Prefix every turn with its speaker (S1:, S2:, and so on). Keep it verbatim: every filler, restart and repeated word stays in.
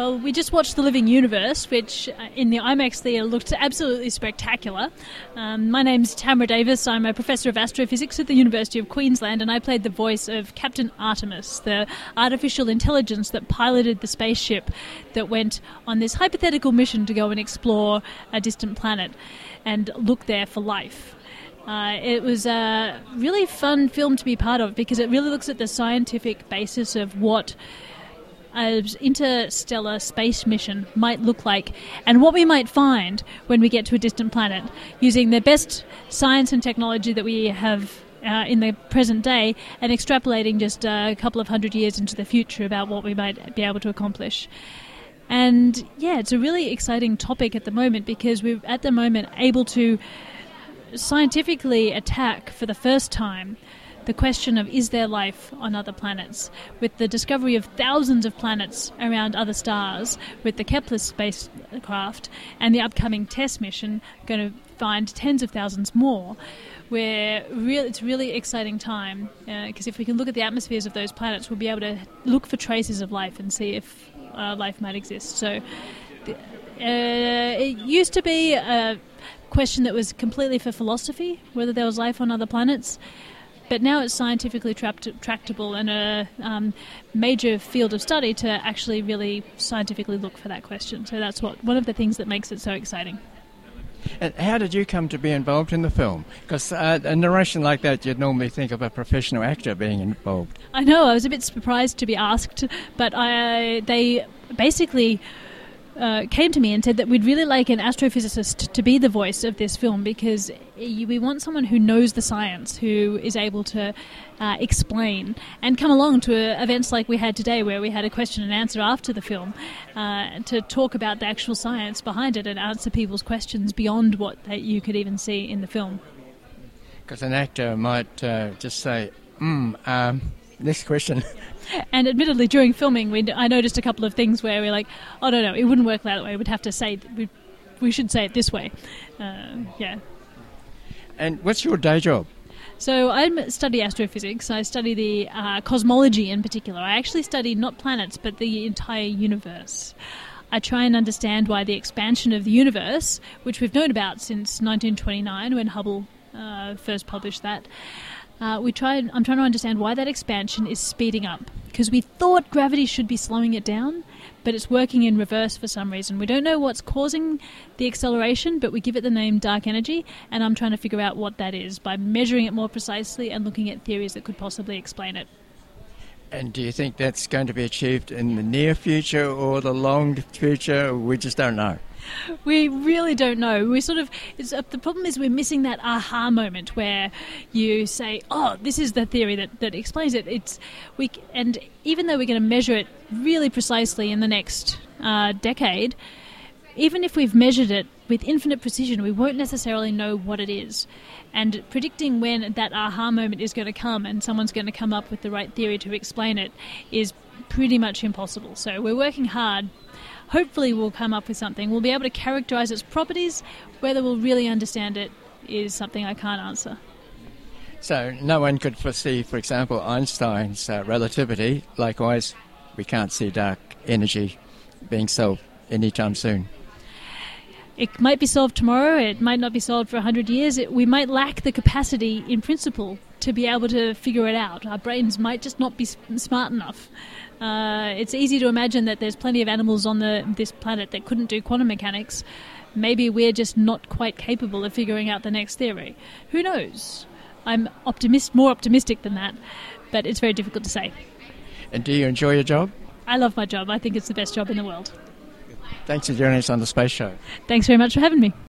S1: Well, we just watched The Living Universe, which uh, in the IMAX theatre looked absolutely spectacular. Um, my name's Tamara Davis. I'm a professor of astrophysics at the University of Queensland, and I played the voice of Captain Artemis, the artificial intelligence that piloted the spaceship that went on this hypothetical mission to go and explore a distant planet and look there for life. Uh, it was a really fun film to be part of because it really looks at the scientific basis of what an interstellar space mission might look like and what we might find when we get to a distant planet using the best science and technology that we have uh, in the present day and extrapolating just a couple of hundred years into the future about what we might be able to accomplish. And yeah, it's a really exciting topic at the moment because we're at the moment able to scientifically attack for the first time the question of is there life on other planets, with the discovery of thousands of planets around other stars with the Kepler spacecraft and the upcoming TESS mission going to find tens of thousands more. Where real, it's a really exciting time because uh, if we can look at the atmospheres of those planets, we'll be able to look for traces of life and see if uh, life might exist. So uh, it used to be a question that was completely for philosophy, whether there was life on other planets. But now it's scientifically tract- tractable and a um, major field of study to actually really scientifically look for that question. So that's what one of the things that makes it so exciting.
S2: And how did you come to be involved in the film? Because uh, a narration like that, you'd normally think of a professional actor being involved.
S1: I know, I was a bit surprised to be asked, but I, they basically Uh, came to me and said that we'd really like an astrophysicist to be the voice of this film because we want someone who knows the science, who is able to uh, explain and come along to uh, events like we had today where we had a question and answer after the film uh, to talk about the actual science behind it and answer people's questions beyond what that you could even see in the film.
S2: Because an actor might uh, just say, mm, um, next question.
S1: And admittedly, during filming, we I noticed a couple of things where we're like, oh, no, no, it wouldn't work that way. We'd have to say, we we should say it this way. Uh, yeah.
S2: And what's your day job?
S1: So I study astrophysics. I study the uh, cosmology in particular. I actually study not planets, but the entire universe. I try and understand why the expansion of the universe, which we've known about since nineteen twenty-nine when Hubble uh, first published that, Uh, we try. I'm trying to understand why that expansion is speeding up, because we thought gravity should be slowing it down, but it's working in reverse for some reason. We don't know what's causing the acceleration, but we give it the name dark energy, and I'm trying to figure out what that is by measuring it more precisely and looking at theories that could possibly explain it.
S2: And do you think that's going to be achieved in the near future or the long future? We just don't know.
S1: We really don't know. We sort of it's, uh, the problem is we're missing that aha moment where you say, "Oh, this is the theory that, that explains it." It's we and even though we're going to measure it really precisely in the next uh, decade, even if we've measured it with infinite precision, we won't necessarily know what it is. And predicting when that aha moment is going to come and someone's going to come up with the right theory to explain it is pretty much impossible. So we're working hard. Hopefully we'll come up with something. We'll be able to characterize its properties. Whether we'll really understand it is something I can't answer.
S2: So no one could foresee, for example, Einstein's uh, relativity. Likewise, we can't see dark energy being solved anytime soon.
S1: It might be solved tomorrow. It might not be solved for one hundred years. It, we might lack the capacity, in principle, to be able to figure it out. Our brains might just not be smart enough. Uh, it's easy to imagine that there's plenty of animals on the, this planet that couldn't do quantum mechanics. Maybe we're just not quite capable of figuring out the next theory. Who knows? I'm optimist, more optimistic than that, but it's very difficult to say.
S2: And do you enjoy your job?
S1: I love my job. I think it's the best job in the world.
S2: Thanks for joining us on the Space Show.
S1: Thanks very much for having me.